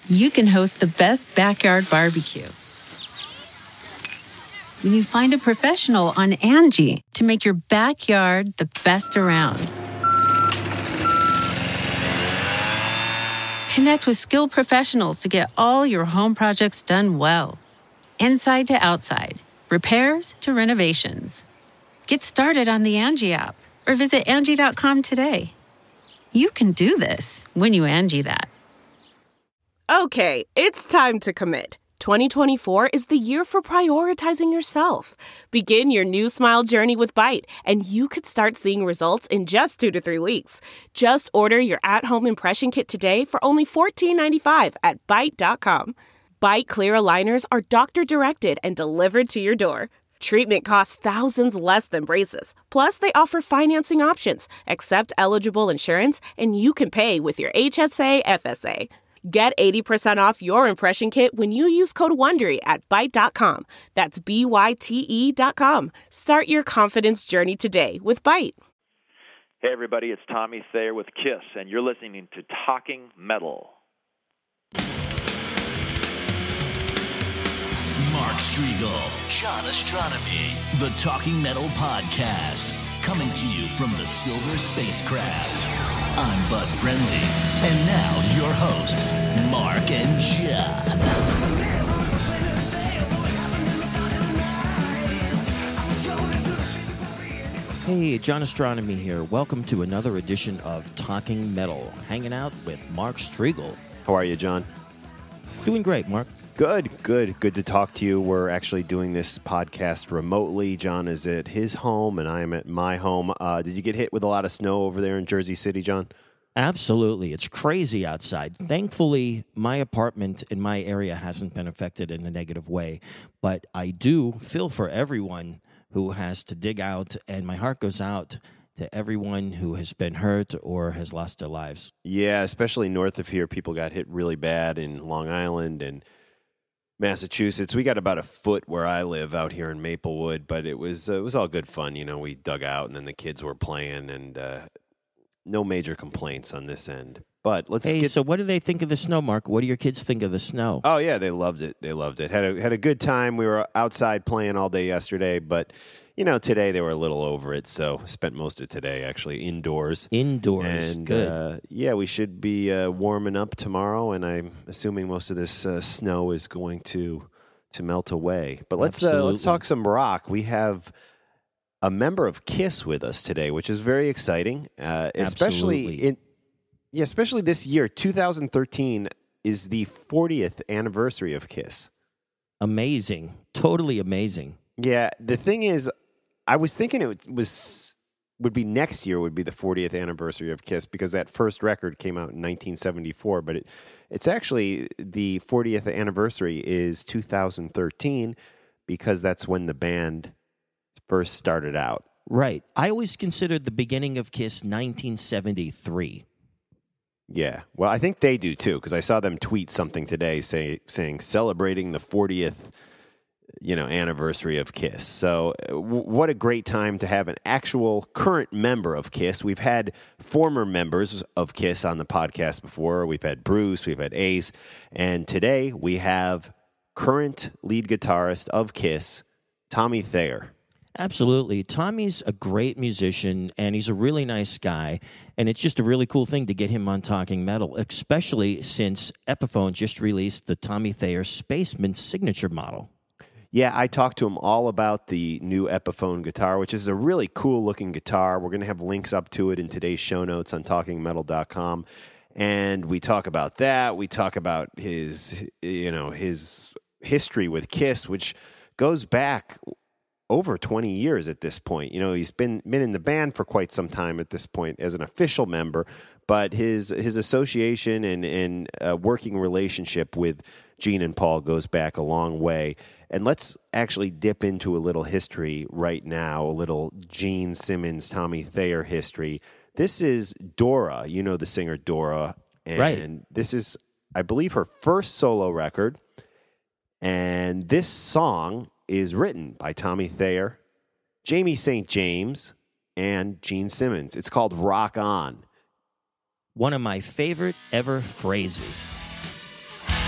you can host the best backyard barbecue. When you find a professional on Angie to make your backyard the best around. Connect with skilled professionals to get all your home projects done well. Inside to outside, repairs to renovations. Get started on the Angie app or visit Angie.com today. You can do this when you Angie that. Okay, it's time to commit. 2024 is the year for prioritizing yourself. Begin your new smile journey with Byte, and you could start seeing results in just 2 to 3 weeks. Just order your at-home impression kit today for only $14.95 at Byte.com. Byte Clear aligners are doctor-directed and delivered to your door. Treatment costs thousands less than braces. Plus, they offer financing options, accept eligible insurance, and you can pay with your HSA FSA. Get 80% off your impression kit when you use code WONDERY at Byte.com. That's BYTE.com. Start your confidence journey today with Byte. Hey, everybody, it's Tommy Thayer with KISS, and you're listening to Talking Metal. Mark Strigl, John Astronomy, the Talking Metal Podcast, coming to you from the Silver Spacecraft. I'm Bud Friendly, and now your hosts, Mark and John. Hey, John Astronomy here. Welcome to another edition of Talking Metal, hanging out with Mark Strigl. How are you, John? Doing great, Mark. Good to talk to you. We're actually doing this podcast remotely. John is at his home, and I am at my home. Did you get hit with a lot of snow over there in Jersey City, John? Absolutely. It's crazy outside. Thankfully, my apartment in my area hasn't been affected in a negative way, but I do feel for everyone who has to dig out, and my heart goes out to everyone who has been hurt or has lost their lives. Yeah, especially north of here, people got hit really bad in Long Island and Massachusetts. We got about a foot where I live out here in Maplewood, but it was all good fun. You know, we dug out, and then the kids were playing, and no major complaints on this end. But so what do they think of the snow, Mark? What do your kids think of the snow? Oh yeah, they loved it. Had a good time. We were outside playing all day yesterday, but today they were a little over it, so spent most of today actually indoors. Indoors, and, good. We should be warming up tomorrow, and I'm assuming most of this snow is going to melt away. But let's talk some rock. We have a member of KISS with us today, which is very exciting, especially this year. 2013 is the 40th anniversary of KISS. Amazing, totally amazing. Yeah, the thing is, I was thinking would be next year would be the 40th anniversary of KISS, because that first record came out in 1974, but it's actually the 40th anniversary is 2013, because that's when the band first started out. Right. I always considered the beginning of KISS 1973. Yeah. Well, I think they do too, because I saw them tweet something today saying celebrating the 40th anniversary of KISS. So what a great time to have an actual current member of KISS. We've had former members of KISS on the podcast before. We've had Bruce, we've had Ace, and today we have current lead guitarist of KISS, Tommy Thayer. Absolutely. Tommy's a great musician, and he's a really nice guy, and it's just a really cool thing to get him on Talking Metal, especially since Epiphone just released the Tommy Thayer Spaceman signature model. Yeah, I talked to him all about the new Epiphone guitar, which is a really cool-looking guitar. We're going to have links up to it in today's show notes on TalkingMetal.com, and we talk about that. We talk about his history with KISS, which goes back over 20 years at this point. He's been in the band for quite some time at this point as an official member, but his association and working relationship with Gene and Paul goes back a long way. And let's actually dip into a little history right now, a little Gene Simmons, Tommy Thayer history. This is Dora, the singer Dora, and right. This is, I believe, her first solo record, and this song is written by Tommy Thayer, Jamie St. James, and Gene Simmons. It's called Rock On. One of my favorite ever phrases.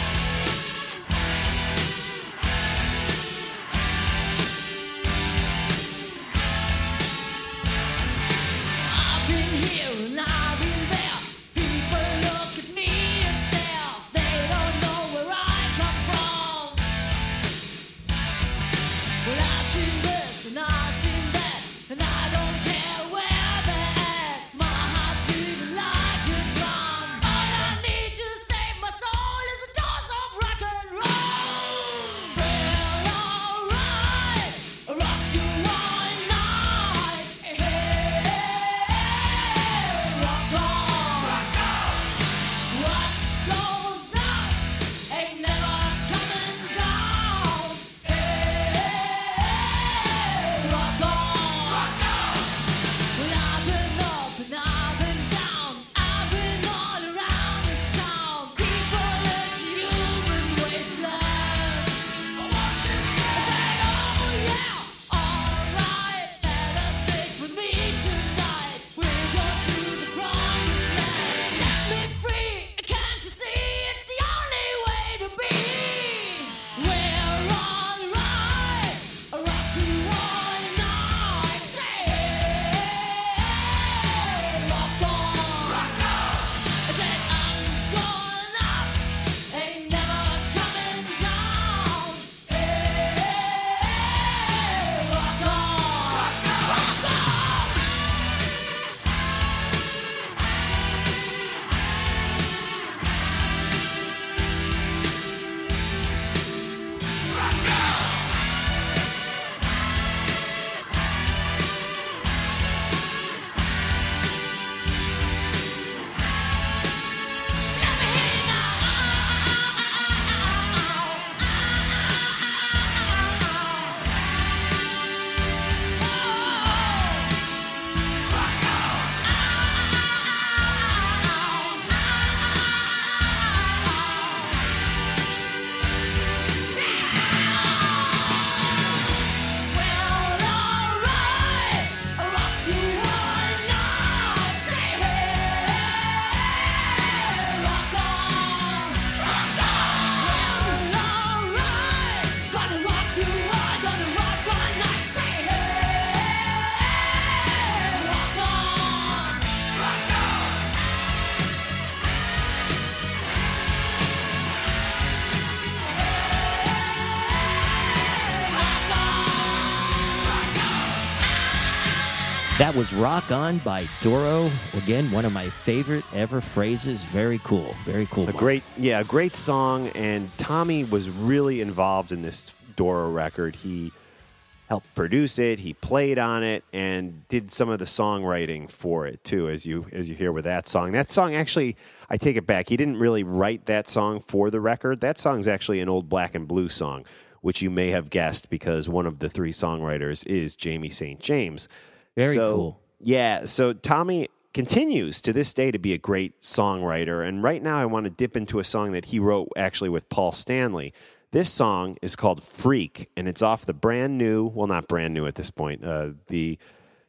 That was Rock On by Doro. Again, one of my favorite ever phrases. Very cool. Very cool. A great song. And Tommy was really involved in this Doro record. He helped produce it. He played on it and did some of the songwriting for it too, as you hear with that song. That song, actually, I take it back. He didn't really write that song for the record. That song's actually an old Black and Blue song, which you may have guessed because one of the three songwriters is Jamie St. James. Very cool. Yeah, so Tommy continues to this day to be a great songwriter, and right now I want to dip into a song that he wrote actually with Paul Stanley. This song is called Freak, and it's off the brand new, well, not brand new at this point, the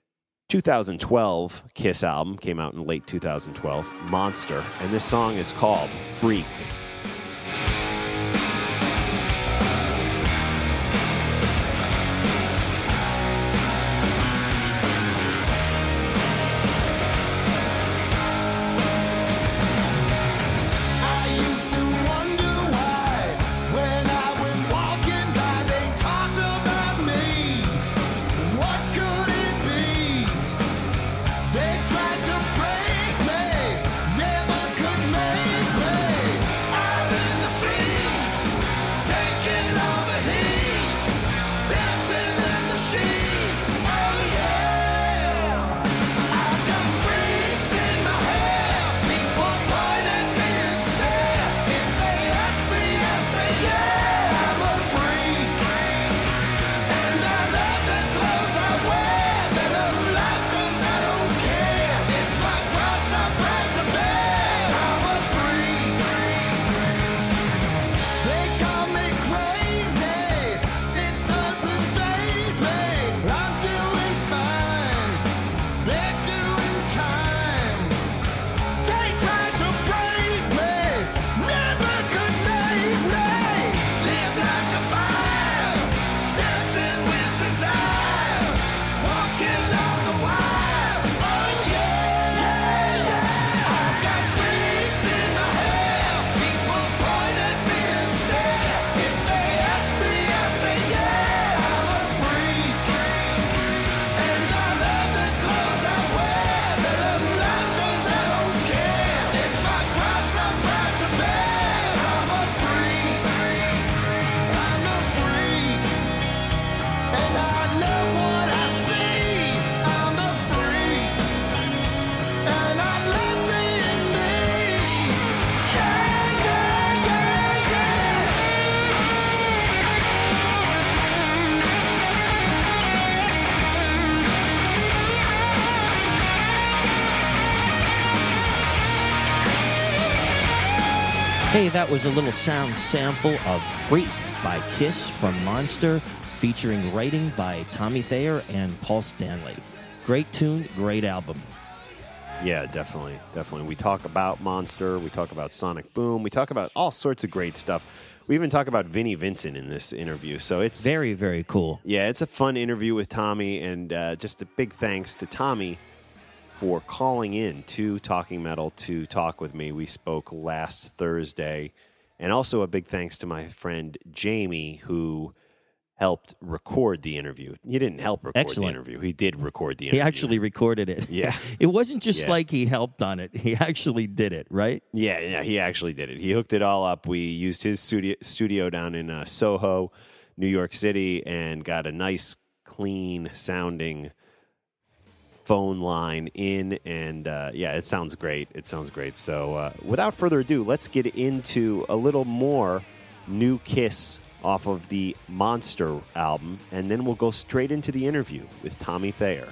2012 Kiss album, came out in late 2012, Monster, and this song is called Freak. Hey, that was a little sound sample of Freak by Kiss from Monster, featuring writing by Tommy Thayer and Paul Stanley. Great tune, great album. Yeah, definitely. We talk about Monster, we talk about Sonic Boom, we talk about all sorts of great stuff. We even talk about Vinnie Vincent in this interview, so it's very, very cool. Yeah, it's a fun interview with Tommy, and just a big thanks to Tommy for calling in to Talking Metal to talk with me. We spoke last Thursday. And also a big thanks to my friend Jamie, who helped record the interview. He didn't help record the interview. He did record the interview. He actually recorded it. Yeah. It wasn't just like he helped on it. He actually did it, right? Yeah, he actually did it. He hooked it all up. We used his studio down in Soho, New York City, and got a nice, clean sounding phone line in, and it sounds great. So without further ado, let's get into a little more new Kiss off of the Monster album, and then we'll go straight into the interview with Tommy Thayer.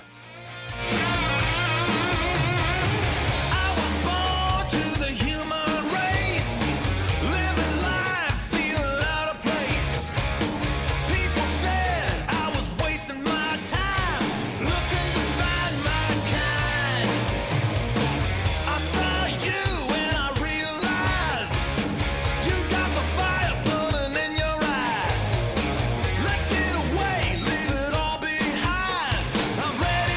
Let's get away, leave it all behind. I'm ready.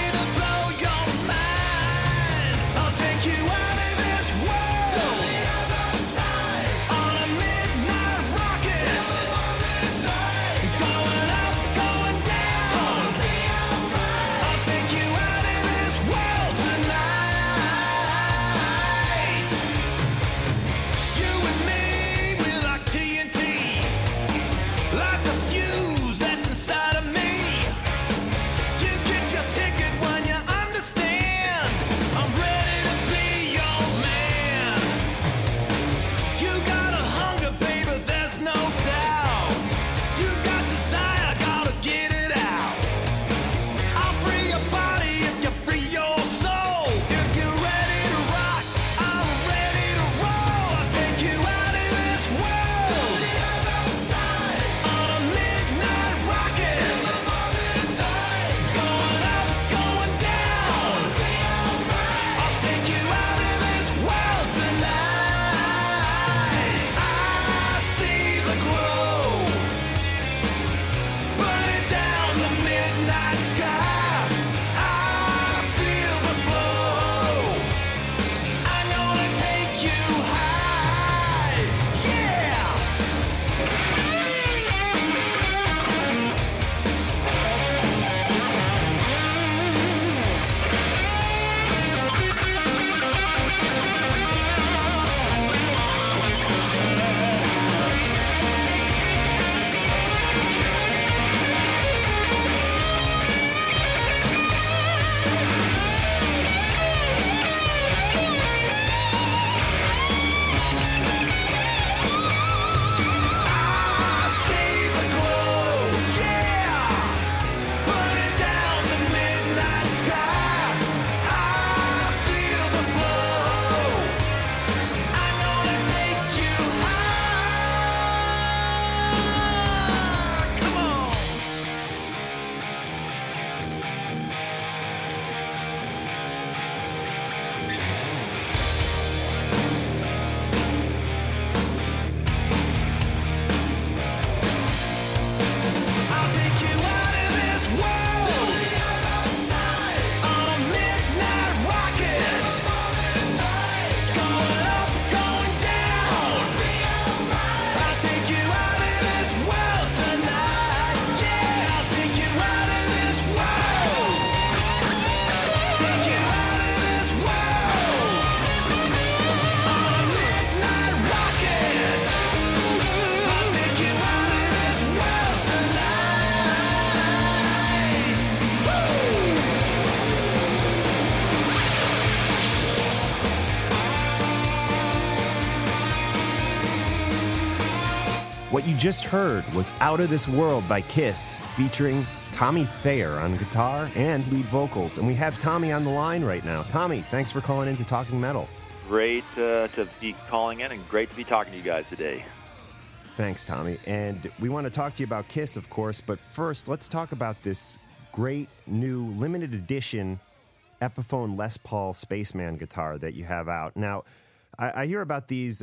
What you just heard was Out of This World by Kiss, featuring Tommy Thayer on guitar and lead vocals. And we have Tommy on the line right now. Tommy, thanks for calling in to Talking Metal. Great to be calling in and great to be talking to you guys today. Thanks, Tommy. And we want to talk to you about Kiss, of course, but first, let's talk about this great new limited edition Epiphone Les Paul Spaceman guitar that you have out. Now, I hear about these,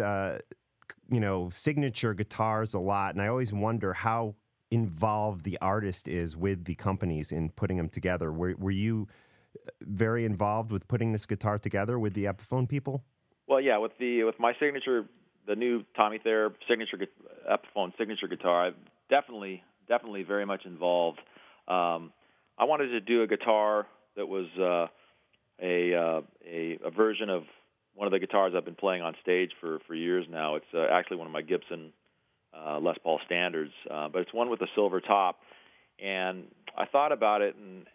signature guitars a lot, and I always wonder how involved the artist is with the companies in putting them together. Were you very involved with putting this guitar together with the Epiphone people? Well, yeah, with my signature, the new Tommy Thayer Epiphone signature guitar, I'm definitely very much involved. I wanted to do a guitar that was a version of one of the guitars I've been playing on stage for years now. It's actually one of my Gibson Les Paul standards, but it's one with a silver top. And I thought about it, and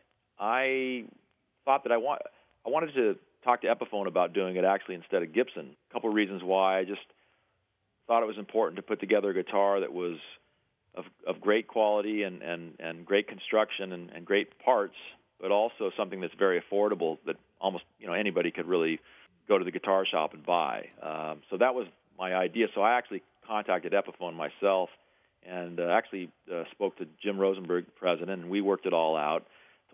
I thought that I wanted to talk to Epiphone about doing it actually instead of Gibson. A couple of reasons why. I just thought it was important to put together a guitar that was of great quality and great construction and great parts, but also something that's very affordable that almost anybody could really go to the guitar shop and buy. So that was my idea. So I actually contacted Epiphone myself and spoke to Jim Rosenberg, the president, and we worked it all out.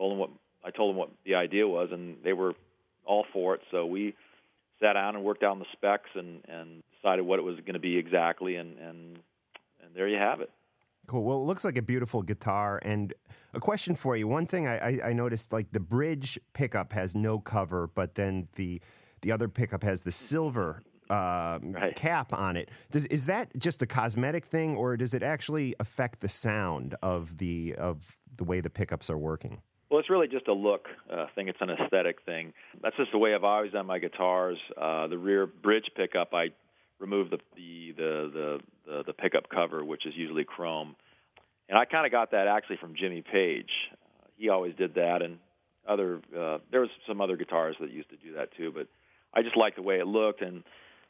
I told them what the idea was, and they were all for it. So we sat down and worked out the specs and decided what it was going to be exactly, and there you have it. Cool. Well, it looks like a beautiful guitar. And a question for you. One thing I noticed, like the bridge pickup has no cover, but then the other pickup has the silver right. cap on it. Is that just a cosmetic thing, or does it actually affect the sound of the way the pickups are working? Well, it's really just a look thing. It's an aesthetic thing. That's just the way I've always done my guitars. The rear bridge pickup, I remove the pickup cover, which is usually chrome, and I kind of got that actually from Jimmy Page. He always did that, and there was some other guitarists that used to do that too. But I just liked the way it looked, and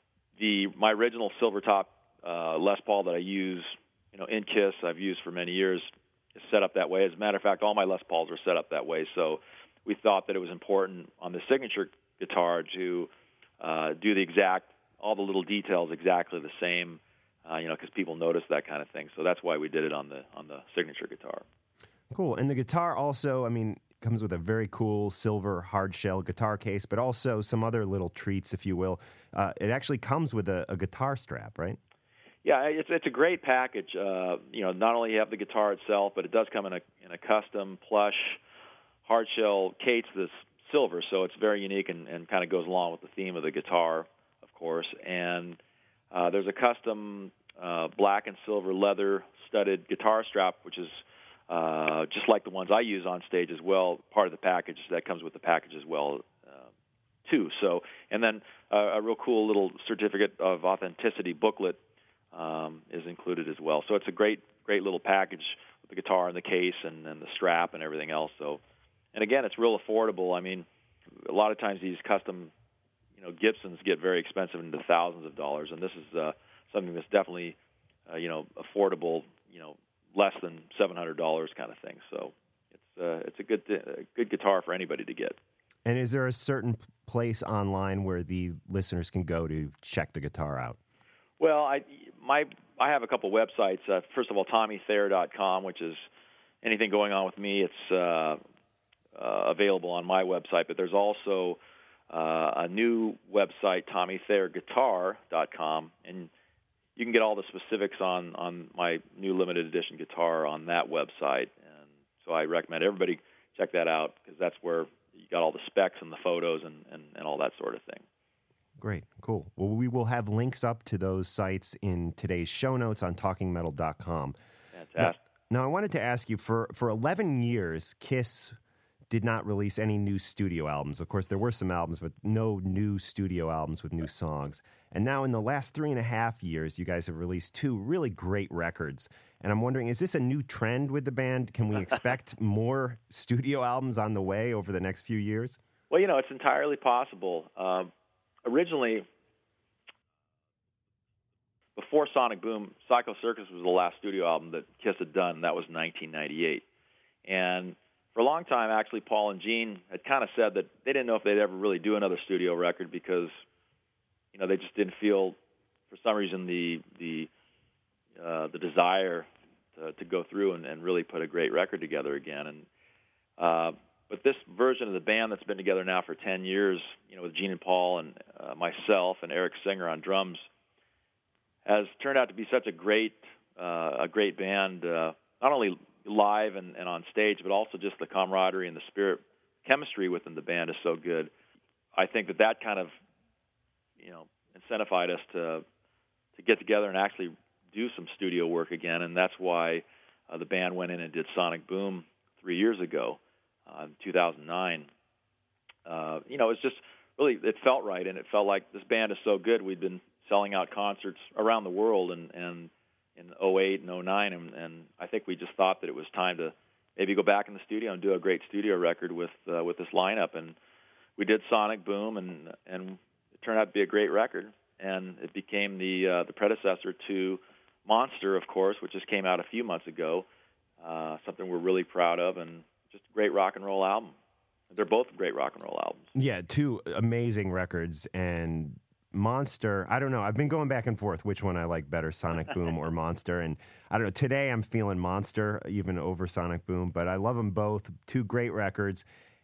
my original silver top Les Paul that I use, in Kiss, I've used for many years, is set up that way. As a matter of fact, all my Les Pauls are set up that way. So we thought that it was important on the signature guitar to do all the little details exactly the same, because people notice that kind of thing. So that's why we did it on the signature guitar. Cool. And the guitar also, comes with a very cool silver hard shell guitar case, but also some other little treats, if you will. It actually comes with a guitar strap, right? Yeah, it's a great package. Not only you have the guitar itself, but it does come in a custom plush hard shell case that's silver, so it's very unique and kind of goes along with the theme of the guitar, of course. And there's a custom black and silver leather studded guitar strap, which is just like the ones I use on stage as well, part of the package. That comes with the package as well, too. So, and then a real cool little certificate of authenticity booklet is included as well. So it's a great little package with the guitar and the case and the strap and everything else. So, and again, it's real affordable. A lot of times these custom, Gibsons get very expensive, into thousands of dollars, and this is something that's definitely, affordable, less than $700 kind of thing. So it's a good guitar for anybody to get. And is there a certain place online where the listeners can go to check the guitar out? Well, I have a couple websites. First of all, TommyThayer.com, which is anything going on with me. It's available on my website. But there's also a new website, TommyThayerGuitar.com, and you can get all the specifics on my new limited edition guitar on that website. And so I recommend everybody check that out, because that's where you got all the specs and the photos and all that sort of thing. Great, cool. Well, we will have links up to those sites in today's show notes on TalkingMetal.com. Fantastic. Now, I wanted to ask you, for 11 years, Kiss did not release any new studio albums. Of course, there were some albums, but no new studio albums with new songs. And now in the last 3.5 years, you guys have released 2 really great records. And I'm wondering, is this a new trend with the band? Can we expect more studio albums on the way over the next few years? Well, it's entirely possible. Originally, before Sonic Boom, Psycho Circus was the last studio album that Kiss had done, and that was 1998. And for a long time, actually, Paul and Gene had kind of said that they didn't know if they'd ever really do another studio record because, they just didn't feel, for some reason, the desire to go through and really put a great record together again. And but this version of the band that's been together now for 10 years, with Gene and Paul and myself and Eric Singer on drums, has turned out to be such a great band, not only live and on stage, but also just the camaraderie and the spirit chemistry within the band is so good. I think that kind of, incentivized us to get together and actually do some studio work again, and that's why the band went in and did Sonic Boom 3 years ago, in 2009. It was just really, it felt right, and it felt like this band is so good. We'd been selling out concerts around the world and in 2008 and 2009, and I think we just thought that it was time to maybe go back in the studio and do a great studio record with this lineup. And we did Sonic Boom, and it turned out to be a great record, and it became the predecessor to Monster, of course, which just came out a few months ago, something we're really proud of, and just a great rock and roll album. They're both great rock and roll albums. Yeah, two amazing records, and Monster, I don't know. I've been going back and forth which one I like better, Sonic Boom or Monster. And I don't know, today I'm feeling Monster even over Sonic Boom, but I love them both. Two great records.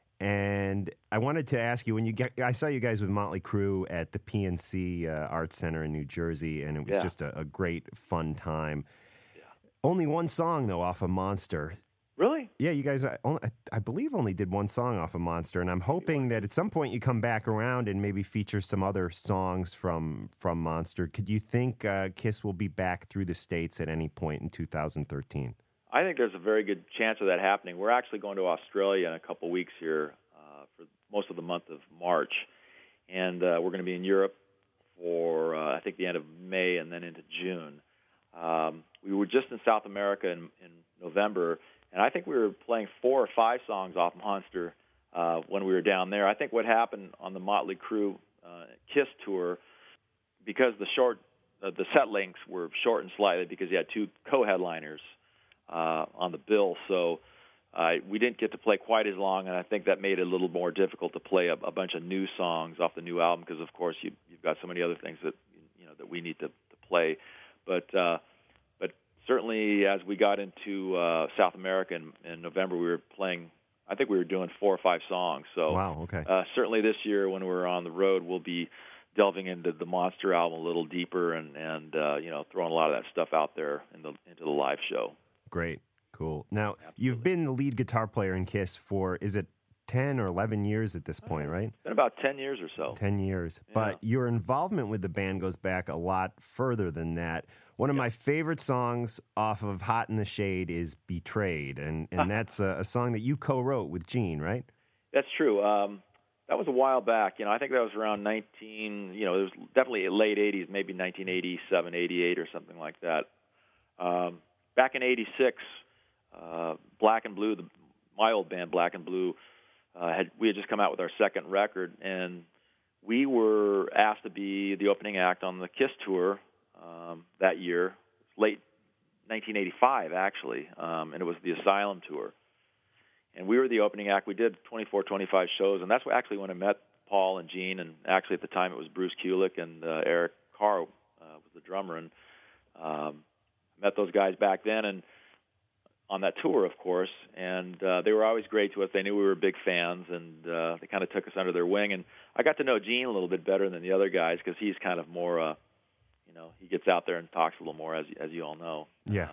And I wanted to ask you, I saw you guys with Motley Crue at the PNC Arts Center in New Jersey, and it was just a great, fun time. Yeah. Only one song, though, off of Monster. Really? Yeah, you guys, I believe, only did one song off of Monster, and I'm hoping that at some point you come back around and maybe feature some other songs from Monster. Could you think Kiss will be back through the States at any point in 2013? I think there's a very good chance of that happening. We're actually going to Australia in a couple weeks here for most of the month of March, and we're going to be in Europe for, I think, the end of May and then into June. We were just in South America in November, and I think we were playing 4 or 5 songs off Monster when we were down there. I think what happened on the Motley Crue Kiss tour, because the set lengths were shortened slightly because you had 2 co-headliners on the bill, so we didn't get to play quite as long, and I think that made it a little more difficult to play a bunch of new songs off the new album because, of course, you've got so many other things that that we need to play, but certainly, as we got into South America in November, we were playing, I think we were doing 4 or 5 songs. So wow, okay. Certainly this year when we're on the road, we'll be delving into the Monster album a little deeper and throwing a lot of that stuff out there into the live show. Great, cool. Now, Absolutely. You've been the lead guitar player in Kiss for, is it 10 or 11 years at this point, right? It's been about 10 years or so. 10 years. Yeah. But your involvement with the band goes back a lot further than that. One of my favorite songs off of Hot in the Shade is Betrayed, and that's a song that you co-wrote with Gene, right? That's true. That was a while back. I think that was around it was definitely late 80s, maybe 1987, 88 or something like that. Back in 86, Black and Blue, my old band Black and Blue, we had just come out with our second record, and we were asked to be the opening act on the Kiss tour that year, late 1985 actually, and it was the Asylum tour. And we were the opening act. We did 24, 25 shows, and that's actually when I met Paul and Gene, and actually at the time it was Bruce Kulick and Eric Carr was the drummer, and met those guys back then and on that tour, of course, and they were always great to us. They knew we were big fans, and they kind of took us under their wing. And I got to know Gene a little bit better than the other guys because he's kind of more, he gets out there and talks a little more, as you all know. Yeah.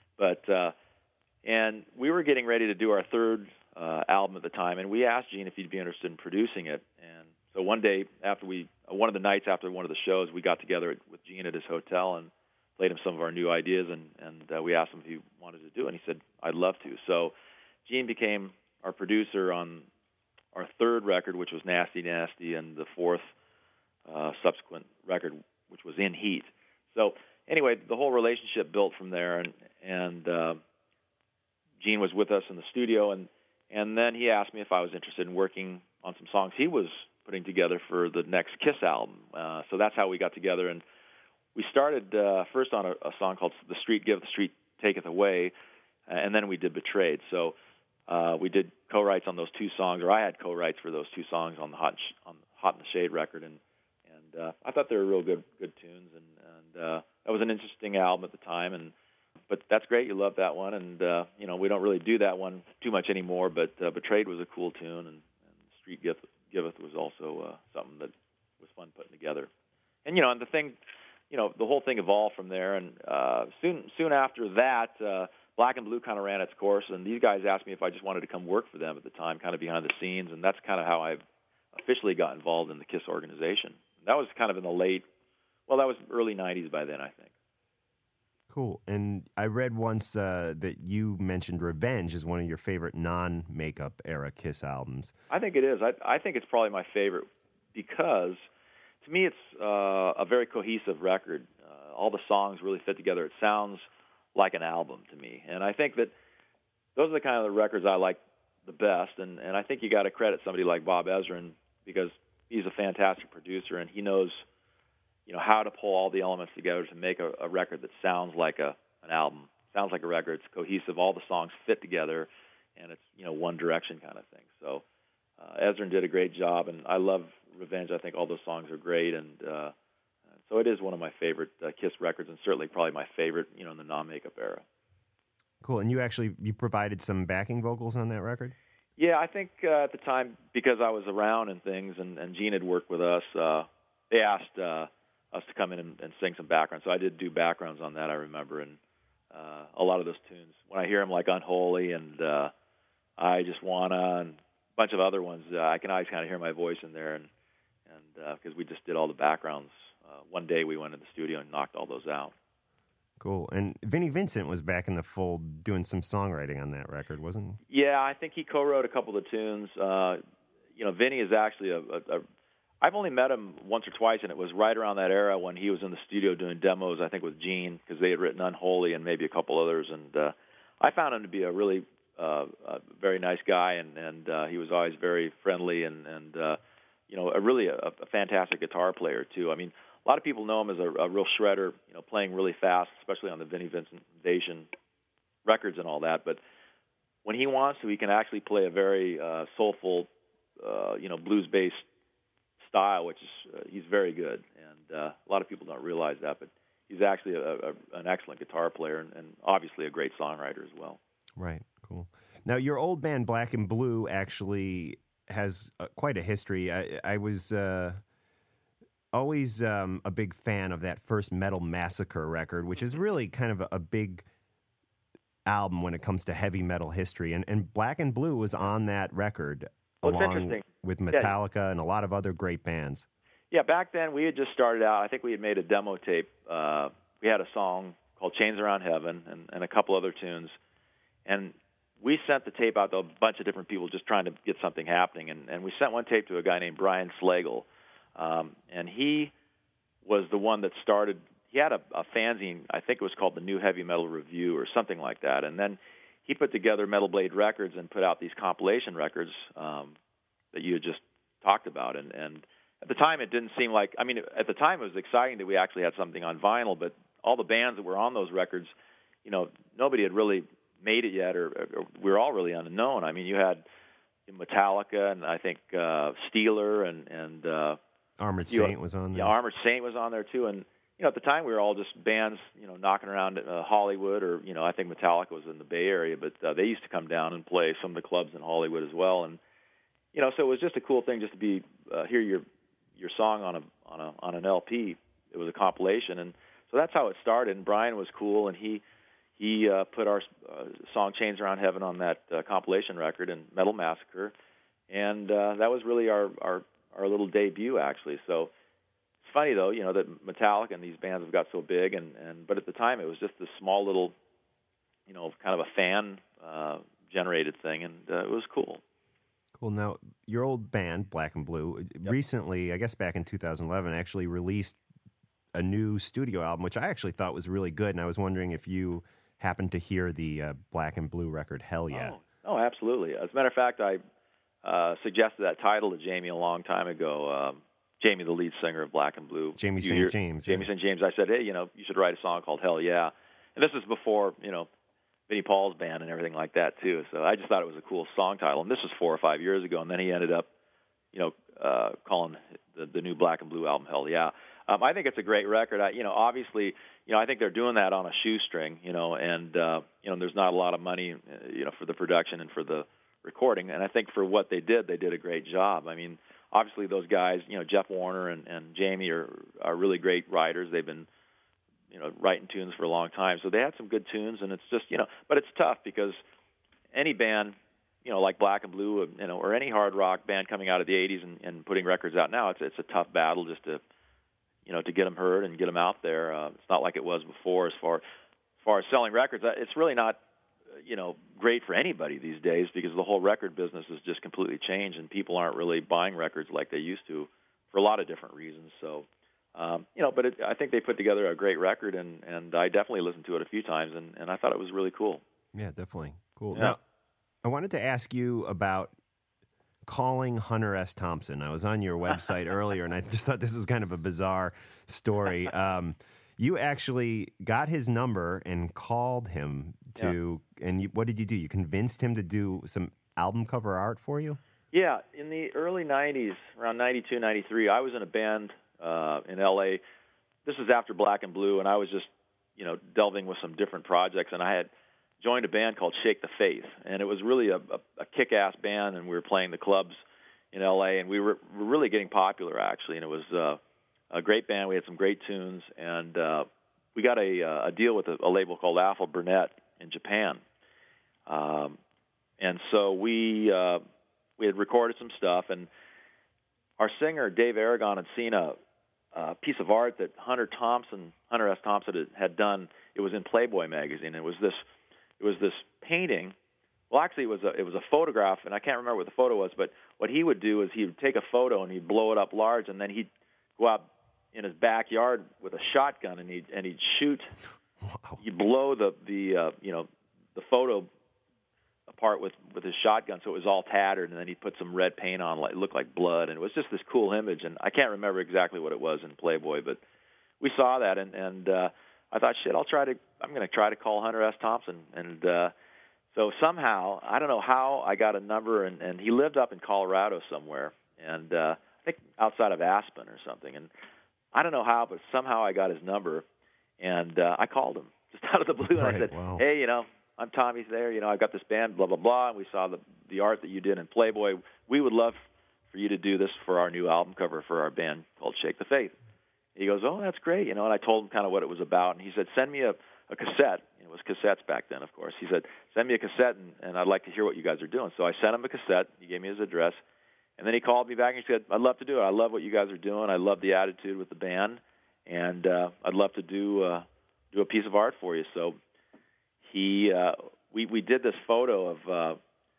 And we were getting ready to do our third album at the time, and we asked Gene if he'd be interested in producing it. And so one day one of the nights after one of the shows, we got together with Gene at his hotel and played him some of our new ideas, and we asked him if he wanted to do it, and he said, I'd love to. So Gene became our producer on our third record, which was Nasty Nasty, and the fourth subsequent record, which was In Heat. So anyway, the whole relationship built from there, and Gene was with us in the studio, and then he asked me if I was interested in working on some songs he was putting together for the next Kiss album. So that's how we got together, and we started first on a song called "The Street Giveth, the Street Taketh Away," and then we did "Betrayed." So we did co-writes on those two songs, or I had co-writes for those two songs on the Hot in the Shade record, and I thought they were real good tunes, and that was an interesting album at the time, but that's great. You love that one, and we don't really do that one too much anymore. But "Betrayed" was a cool tune, and "Street Giveth" was also something that was fun putting together. And and the thing, the whole thing evolved from there. And soon after that, Black and Blue kind of ran its course, and these guys asked me if I just wanted to come work for them at the time, kind of behind the scenes, and that's kind of how I officially got involved in the KISS organization. That was kind of in that was early 90s by then, I think. Cool. And I read once that you mentioned Revenge as one of your favorite non-makeup era KISS albums. I think it is. I think it's probably my favorite because, to me, it's a very cohesive record. All the songs really fit together. It sounds like an album to me. And I think that those are the kind of the records I like the best. And I think you got to credit somebody like Bob Ezrin because he's a fantastic producer, and he knows how to pull all the elements together to make a record that sounds like an album, sounds like a record. It's cohesive. All the songs fit together, and it's one direction kind of thing. So Ezrin did a great job, and I love Revenge. I think all those songs are great, and so it is one of my favorite KISS records, and certainly probably my favorite, in the non-makeup era. Cool. And you provided some backing vocals on that record? Yeah, I think at the time, because I was around and things, and Gene had worked with us, they asked us to come in and sing some background. So I did do backgrounds on that, I remember, and a lot of those tunes. When I hear them, like Unholy and I Just Wanna and a bunch of other ones, I can always kind of hear my voice in there, and because we just did all the backgrounds. One day we went in the studio and knocked all those out. Cool. And Vinnie Vincent was back in the fold doing some songwriting on that record, wasn't he? Yeah, I think he co-wrote a couple of the tunes. Vinnie is actually I've only met him once or twice, and it was right around that era when he was in the studio doing demos, I think, with Gene, because they had written Unholy and maybe a couple others. And I found him to be a really very nice guy, and he was always very friendly and really a fantastic guitar player, too. I mean, a lot of people know him as a real shredder, playing really fast, especially on the Vinnie Vincent Foundation records and all that. But when he wants to, he can actually play a very soulful, blues-based style, which is he's very good. And a lot of people don't realize that, but he's actually an excellent guitar player and obviously a great songwriter as well. Right, cool. Now, your old band, Black and Blue, actually has quite a history. I was always a big fan of that first Metal Massacre record, which is really kind of a big album when it comes to heavy metal history. And Black and Blue was on that record along with Metallica and a lot of other great bands. Yeah, back then we had just started out. I think we had made a demo tape. We had a song called Chains Around Heaven and a couple other tunes. And we sent the tape out to a bunch of different people just trying to get something happening. And we sent one tape to a guy named Brian Slagle. And he was the one that started. He had a fanzine, I think it was called the New Heavy Metal Review or something like that. And then he put together Metal Blade Records and put out these compilation records that you had just talked about. And at the time, it didn't seem like, at the time it was exciting that we actually had something on vinyl, but all the bands that were on those records, nobody had really made it yet, or we were all really unknown. I mean, you had Metallica and I think Steeler and Armored Saint was on there. Yeah, Armored Saint was on there too. And at the time we were all just bands, knocking around Hollywood, or I think Metallica was in the Bay Area, but they used to come down and play some of the clubs in Hollywood as well. And so it was just a cool thing just to be hear your song on an LP. It was a compilation, and so that's how it started. And Brian was cool, and he put our song Chains Around Heaven on that compilation record and Metal Massacre, and that was really our little debut, actually. So it's funny, though, that Metallica and these bands have got so big, but at the time it was just this small little, kind of a fan generated thing, and it was cool. Cool. Now, your old band, Black and Blue, recently, I guess back in 2011, actually released a new studio album, which I actually thought was really good, and I was wondering if you happened to hear the Black and Blue record, Hell Yeah. Oh, absolutely. As a matter of fact, I suggested that title to Jamie a long time ago. Jamie, the lead singer of Black and Blue. Jamie St. James. Jamie St. James. I said, hey, you should write a song called Hell Yeah. And this is before, Vinnie Paul's band and everything like that, too. So I just thought it was a cool song title. And this was 4 or 5 years ago. And then he ended up, calling the new Black and Blue album Hell Yeah. I think it's a great record. Obviously, I think they're doing that on a shoestring, and there's not a lot of money, for the production and for the recording. And I think for what they did a great job. I mean, obviously those guys, Jeff Warner and Jamie are really great writers. They've been, writing tunes for a long time. So they had some good tunes, and it's just, but it's tough because any band, like Black and Blue, or any hard rock band coming out of the 80s and putting records out now, it's a tough battle just to get them heard and get them out there. It's not like it was before as far as selling records. It's really not, great for anybody these days because the whole record business has just completely changed and people aren't really buying records like they used to for a lot of different reasons. So, but I think they put together a great record, and I definitely listened to it a few times, and I thought it was really cool. Yeah, definitely. Cool. Yeah. Now, I wanted to ask you about calling Hunter S. Thompson. I was on your website earlier, and I just thought this was kind of a bizarre story. You actually got his number and called him and what did you do? You convinced him to do some album cover art for you? Yeah, in the early 90s, around 92, 93, I was in a band in L.A. This is after Black and Blue, and I was just, delving with some different projects, and I had joined a band called Shake the Faith, and it was really a kick-ass band, and we were playing the clubs in L.A., and we were really getting popular, actually, and it was a great band. We had some great tunes, and we got a deal with a label called Alpha Burnett in Japan. And so we had recorded some stuff, and our singer, Dave Aragon, had seen a piece of art that Hunter S. Thompson had done. It was in Playboy magazine. It was this painting. Well, actually, it was a photograph, and I can't remember what the photo was, but what he would do is he would take a photo and he'd blow it up large, and then he'd go out in his backyard with a shotgun and he'd shoot. Wow. He'd blow the photo apart with his shotgun, so it was all tattered, and then he'd put some red paint on, it looked like blood, and it was just this cool image. And I can't remember exactly what it was in Playboy, but we saw that, and I thought, shit, I'm going to try to call Hunter S. Thompson, and so somehow, I don't know how I got a number, and he lived up in Colorado somewhere, and I think outside of Aspen or something, and I don't know how, but somehow I got his number, and I called him just out of the blue, and I said, wow. Hey, I'm Tommy there, I've got this band, blah, blah, blah, and we saw the art that you did in Playboy. We would love for you to do this for our new album cover for our band called Shake the Faith. He goes, oh, that's great, and I told him kind of what it was about, and he said, send me a cassette. It was cassettes back then, of course. He said, send me a cassette, and I'd like to hear what you guys are doing. So I sent him a cassette. He gave me his address, and then he called me back and he said, I'd love to do it. I love what you guys are doing. I love the attitude with the band, and I'd love to do a piece of art for you. So we did this photo of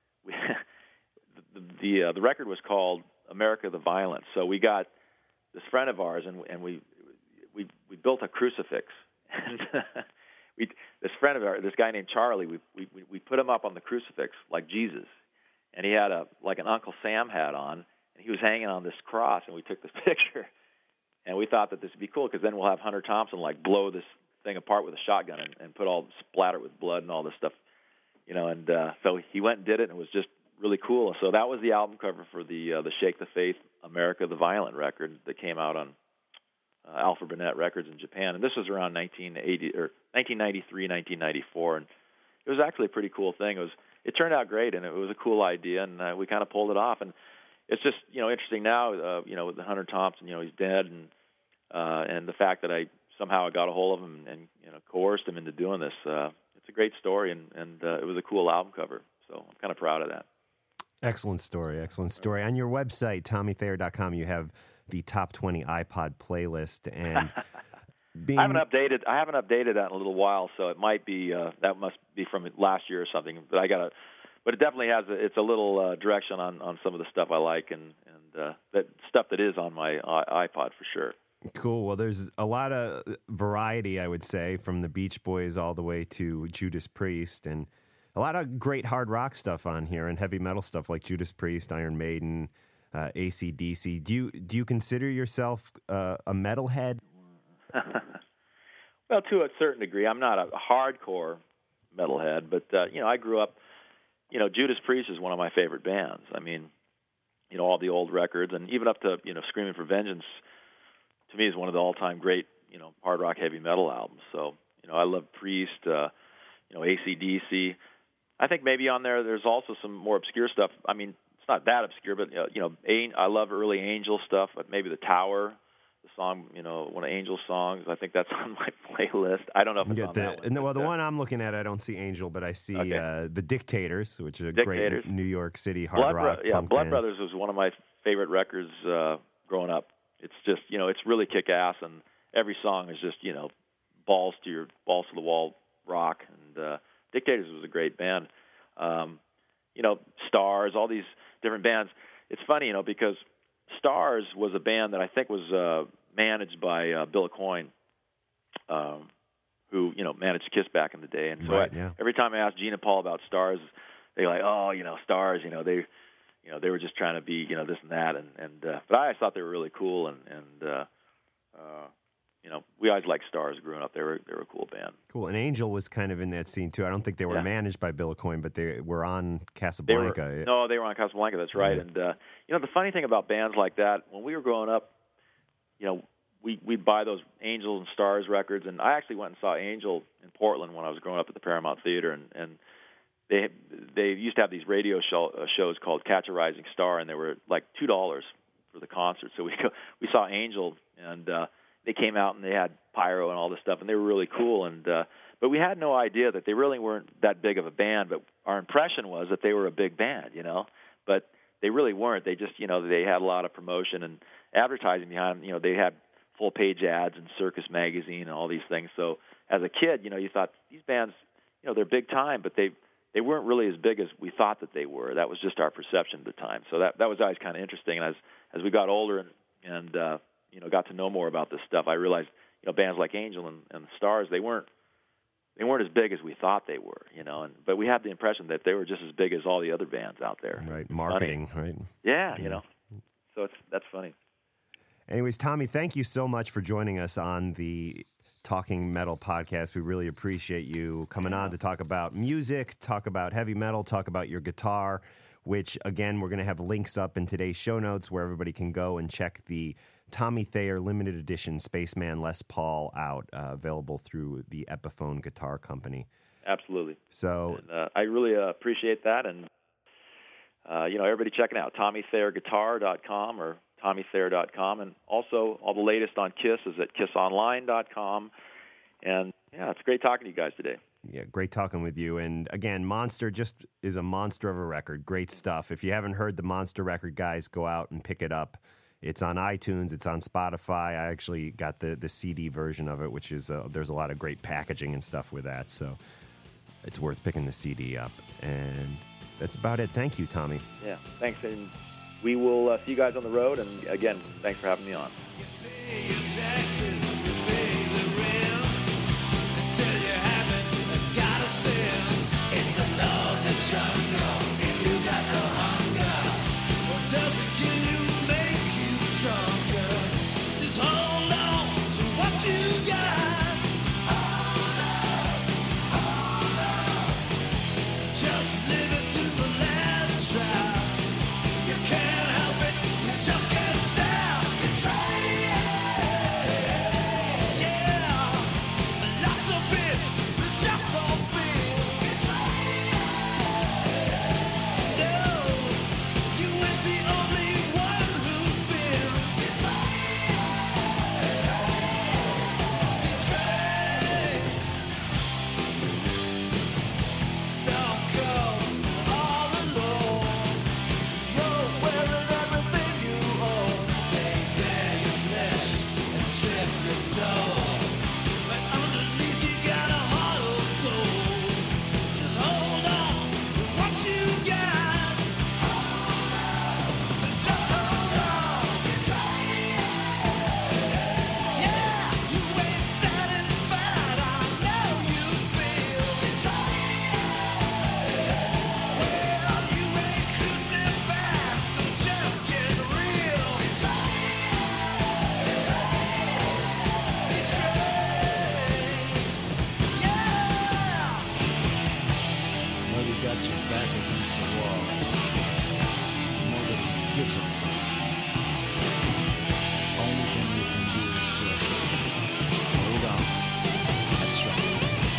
the record was called America the Violent. So we got this friend of ours, and we built a crucifix, and this friend of ours, this guy named Charlie, we put him up on the crucifix like Jesus, and he had an Uncle Sam hat on, and he was hanging on this cross, and we took this picture, and we thought that this would be cool because then we'll have Hunter Thompson blow this thing apart with a shotgun and put all splatter with blood and all this stuff, and so he went and did it, and it was just really cool. So that was the album cover for the Shake the Faith America the Violent record that came out on Alpha Burnett Records in Japan, and this was around 1993, 1994, and it was actually a pretty cool thing. It turned out great, and it was a cool idea, and we kind of pulled it off. And it's just interesting now, with Hunter Thompson, he's dead, and the fact that I somehow got a hold of him and coerced him into doing this. It's a great story, and it was a cool album cover. So I'm kind of proud of that. Excellent story. On your website, TommyThayer.com, you have the top 20 iPod playlist, and I haven't updated that in a little while, so it might be that must be from last year or something. But but it definitely has it's a little direction on some of the stuff I like and that stuff that is on my iPod for sure. Cool. Well, there's a lot of variety, I would say, from the Beach Boys all the way to Judas Priest, and a lot of great hard rock stuff on here, and heavy metal stuff like Judas Priest, Iron Maiden, AC/DC. Do you consider yourself a metalhead? Well, to a certain degree. I'm not a hardcore metalhead, but I grew up. Judas Priest is one of my favorite bands. I mean, all the old records, and even up to Screaming for Vengeance, to me is one of the all-time great hard rock heavy metal albums. So I love Priest, AC/DC. I think maybe on there's also some more obscure stuff. I mean, it's not that obscure, but I love early Angel stuff. But maybe The Tower, the song, one of Angel's songs. I think that's on my playlist. I don't know if it's on that one. Well, the one I'm looking at, I don't see Angel, but I see the Dictators, which is a great New York City hard rock punk Blood band. Brothers was one of my favorite records growing up. It's just, it's really kick-ass, and every song is just, balls to the wall rock. And Dictators was a great band. Stars, all these different bands. It's funny, because Stars was a band that I think was managed by Bill Aucoin, who managed Kiss back in the day. And so every time I asked Gene and Paul about Stars, they're like, "Oh, Stars, they were just trying to be this and that." But I always thought they were really cool, and we always liked Stars growing up. They were a cool band. Cool. And Angel was kind of in that scene too. I don't think they were managed by Bill Aucoin, but they were on Casablanca. They were on Casablanca. That's right. Yeah. And the funny thing about bands like that, when we were growing up, we'd buy those Angel and Stars records, and I actually went and saw Angel in Portland when I was growing up at the Paramount Theater, and they used to have these radio shows called Catch a Rising Star, and they were like $2 for the concert. So we saw Angel, and they came out and they had pyro and all this stuff, and they were really cool. And but we had no idea that they really weren't that big of a band. But our impression was that they were a big band, But they really weren't. They just, they had a lot of promotion and advertising behind them. They had full-page ads in Circus Magazine and all these things. So as a kid, you thought these bands, they're big time, but they weren't really as big as we thought that they were. That was just our perception at the time. So that was always kind of interesting. And as we got older and got to know more about this stuff, I realized, bands like Angel and Stars, they weren't as big as we thought they were, but we had the impression that they were just as big as all the other bands out there. Right, marketing, right? Yeah, So that's funny. Anyways, Tommy, thank you so much for joining us on the Talking Metal podcast. We really appreciate you coming on to talk about music, talk about heavy metal, talk about your guitar, which, again, we're going to have links up in today's show notes where everybody can go and check the Tommy Thayer limited edition Spaceman Les Paul out, available through the Epiphone Guitar Company. Absolutely. So I really appreciate that, and everybody checking out TommyThayerGuitar.com or TommyThayer.com, and also all the latest on Kiss is at KissOnline.com. And it's great talking to you guys today. Yeah, great talking with you. And again, Monster just is a monster of a record. Great stuff. If you haven't heard the Monster record, guys, go out and pick it up. It's on iTunes. It's on Spotify. I actually got the CD version of it, which is there's a lot of great packaging and stuff with that. So it's worth picking the CD up. And that's about it. Thank you, Tommy. Yeah, thanks. And we will see you guys on the road. And again, thanks for having me on. You pay your taxes, you pay the rent, until you haven't got a cent. It's the love that you know. If you got the hunger, what doesn't kill you make you stronger. Just hold on to what you got. Hold on. Just live it to the last drop. You can't help it, you just can't stop. You try it. back against the wall. Nobody gives a fuck. Only thing you can do is just hold on. That's right.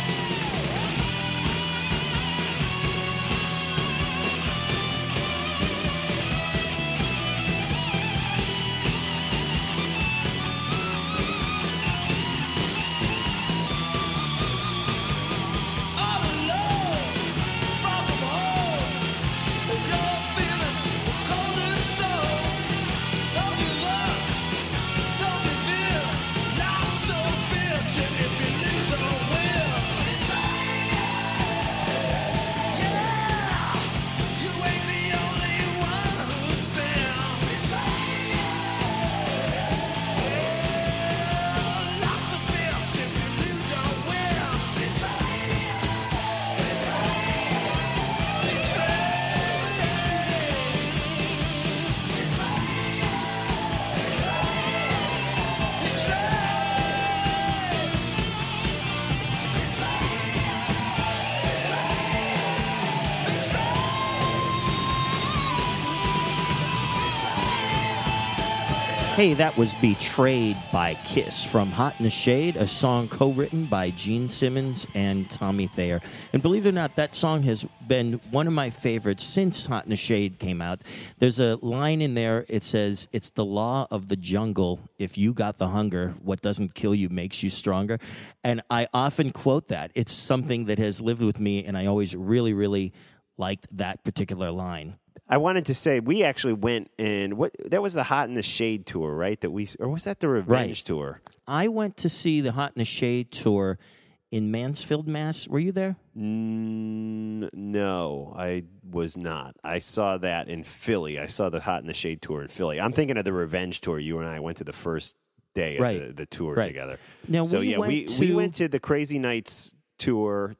All alone, far from home, you're feeling cold as stone. Don't give up, don't give in. Life's so bitchin' if you lose or win. Yeah, you ain't the only one who's been. Life's a bitch if you lose or win. Hey, that was Betrayed by Kiss from Hot in the Shade, a song co-written by Gene Simmons and Tommy Thayer. And believe it or not, that song has been one of my favorites since Hot in the Shade came out. There's a line in there, it says, "It's the law of the jungle. If you got the hunger, what doesn't kill you makes you stronger." And I often quote that. It's something that has lived with me, and I always really, really liked that particular line. I wanted to say we actually went and that was the Hot in the Shade tour, right? Or was that the Revenge tour? I went to see the Hot in the Shade tour in Mansfield, Mass. Were you there? No, I was not. I saw that in Philly. I saw the Hot in the Shade tour in Philly. I'm thinking of the Revenge tour. You and I went to the first day of the tour together. Now, we went to the Crazy Nights tour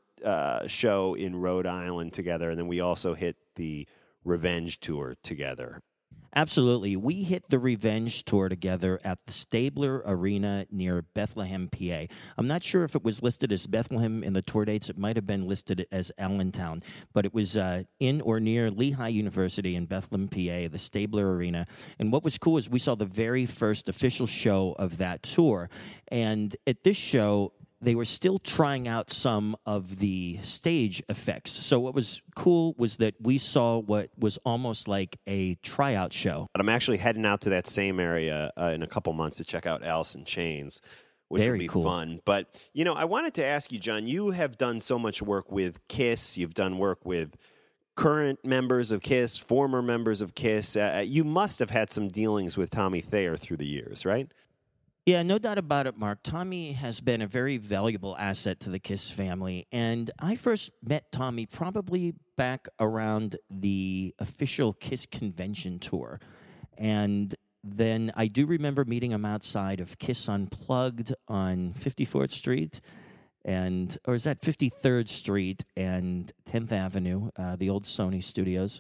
show in Rhode Island together, and then we also hit the Revenge tour together. Absolutely. We hit the Revenge tour together at the Stabler Arena near Bethlehem, PA. I'm not sure if it was listed as Bethlehem in the tour dates. It might have been listed as Allentown, but it was in or near Lehigh University in Bethlehem, PA, the Stabler Arena. And what was cool is we saw the very first official show of that tour. And at this show, they were still trying out some of the stage effects. So what was cool was that we saw what was almost like a tryout show. But I'm actually heading out to that same area in a couple months to check out Alice in Chains, which Very will be cool. fun. But, I wanted to ask you, John, you have done so much work with KISS. You've done work with current members of KISS, former members of KISS. You must have had some dealings with Tommy Thayer through the years, right? Yeah, no doubt about it, Mark. Tommy has been a very valuable asset to the KISS family. And I first met Tommy probably back around the official KISS convention tour. And then I do remember meeting him outside of KISS Unplugged on 54th Street. Or is that 53rd Street and 10th Avenue, the old Sony studios.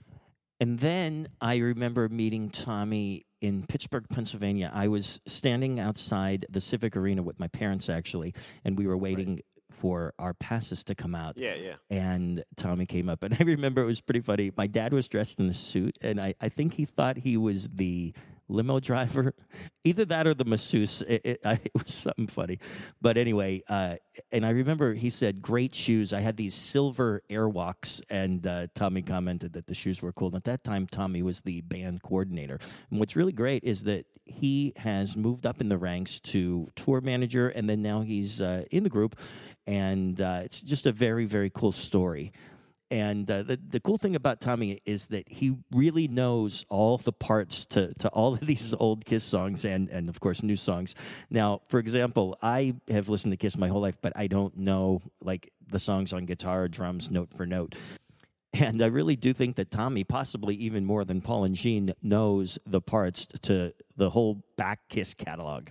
And then I remember meeting Tommy in Pittsburgh, Pennsylvania. I was standing outside the Civic Arena with my parents, actually, and we were waiting for our passes to come out. Yeah. And Tommy came up, and I remember it was pretty funny. My dad was dressed in a suit, and I think he thought he was the limo driver, either that or the masseuse. It was something funny. But anyway, and I remember he said, "Great shoes." I had these silver Airwalks, and Tommy commented that the shoes were cool. And at that time, Tommy was the band coordinator. And what's really great is that he has moved up in the ranks to tour manager, and then now he's in the group. And it's just a very, very cool story. And the cool thing about Tommy is that he really knows all the parts to all of these old KISS songs and of course, new songs. Now, for example, I have listened to KISS my whole life, but I don't know, like, the songs on guitar or drums note for note. And I really do think that Tommy, possibly even more than Paul and Gene, knows the parts to the whole back KISS catalog.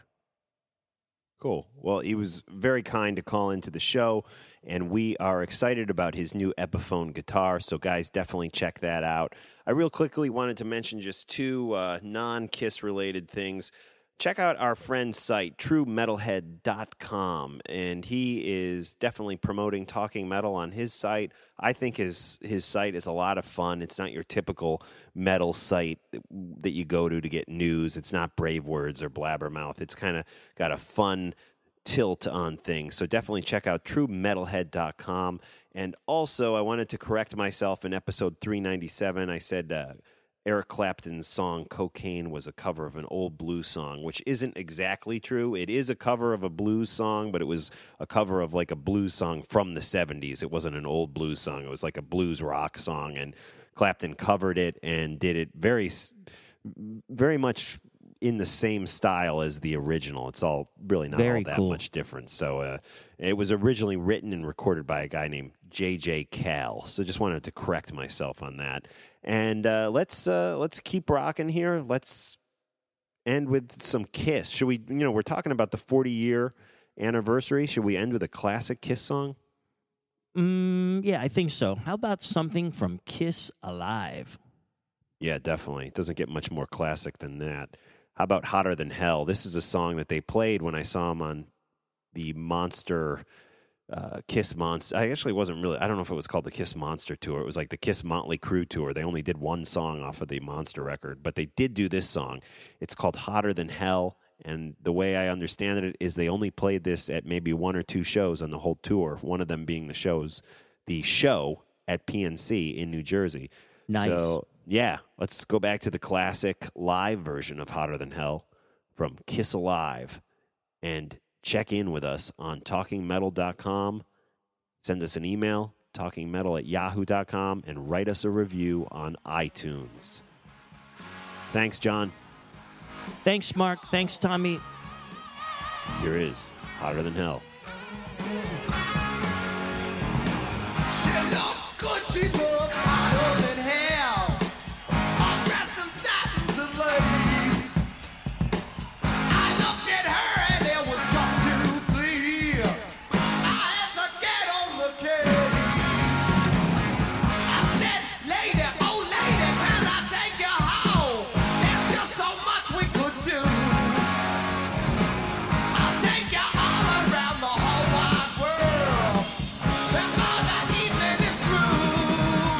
Cool. Well, he was very kind to call into the show, and we are excited about his new Epiphone guitar. So, guys, definitely check that out. I real quickly wanted to mention just two non-KISS related things. check out our friend's site, truemetalhead.com, and he is definitely promoting Talking Metal on his site. I think his site is a lot of fun. It's not your typical metal site that you go to get news. It's not Brave Words or Blabbermouth. It's kind of got a fun tilt on things. So definitely check out truemetalhead.com. And also, I wanted to correct myself in episode 397. I said Eric Clapton's song Cocaine was a cover of an old blues song, which isn't exactly true. It is a cover of a blues song, but it was a cover of like a blues song from the 70s. It wasn't an old blues song. It was like a blues rock song, and Clapton covered it and did it very much in the same style as the original. It's all really not Very all that cool. much different. So it was originally written and recorded by a guy named J.J. Cale. So just wanted to correct myself on that. And let's keep rocking here. Let's end with some Kiss. Should we? We're talking about the 40-year anniversary. Should we end with a classic Kiss song? Yeah, I think so. How about something from Kiss Alive? Yeah, definitely. It doesn't get much more classic than that. How about Hotter Than Hell? This is a song that they played when I saw them on the Monster, Kiss Monster. I actually wasn't really, I don't know if it was called the Kiss Monster Tour. It was like the Kiss Motley Crue Tour. They only did one song off of the Monster record, but they did do this song. It's called Hotter Than Hell, and the way I understand it is they only played this at maybe one or two shows on the whole tour, one of them being the show at PNC in New Jersey. Nice. So, yeah, let's go back to the classic live version of Hotter Than Hell from Kiss Alive, and check in with us on talkingmetal.com. Send us an email, talkingmetal@yahoo.com, and write us a review on iTunes. Thanks, John. Thanks, Mark. Thanks, Tommy. Here is Hotter Than Hell. She looked good, she looked hotter than hell. All dressed in satins and lace. I looked at her and it was just too clear. I had to get on the case. I said, lady, oh lady, can I take you home? There's just so much we could do. I'll take you all around the whole wide world before the evening is through.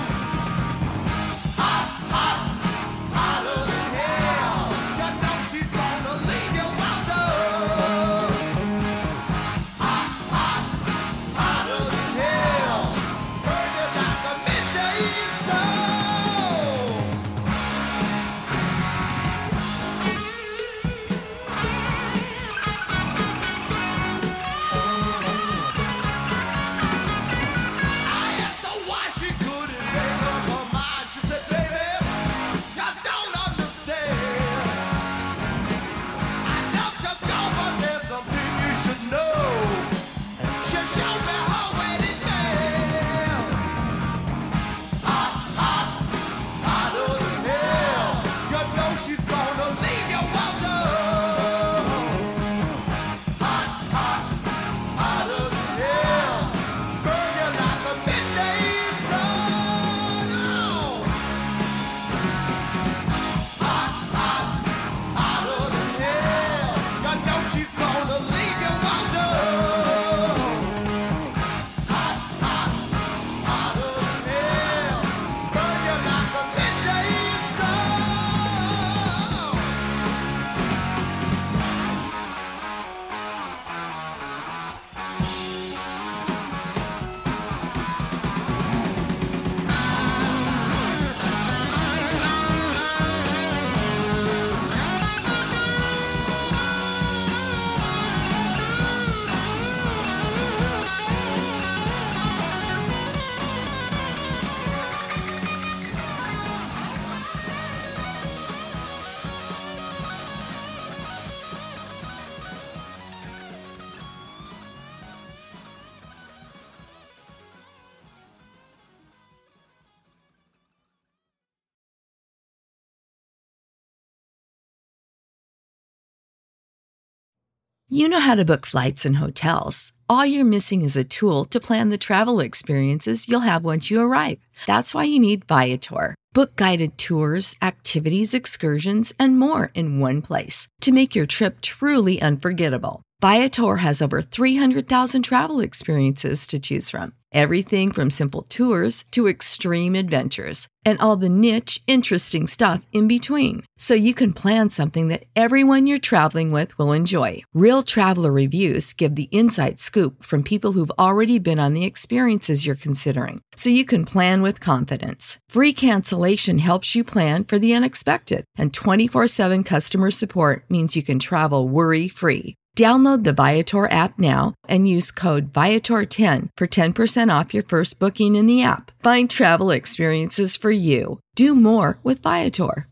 You know how to book flights and hotels. All you're missing is a tool to plan the travel experiences you'll have once you arrive. That's why you need Viator. Book guided tours, activities, excursions, and more in one place to make your trip truly unforgettable. Viator has over 300,000 travel experiences to choose from. Everything from simple tours to extreme adventures and all the niche, interesting stuff in between. So you can plan something that everyone you're traveling with will enjoy. Real traveler reviews give the inside scoop from people who've already been on the experiences you're considering. So you can plan with confidence. Free cancellation helps you plan for the unexpected. And 24/7 customer support means you can travel worry-free. Download the Viator app now and use code Viator10 for 10% off your first booking in the app. Find travel experiences for you. Do more with Viator.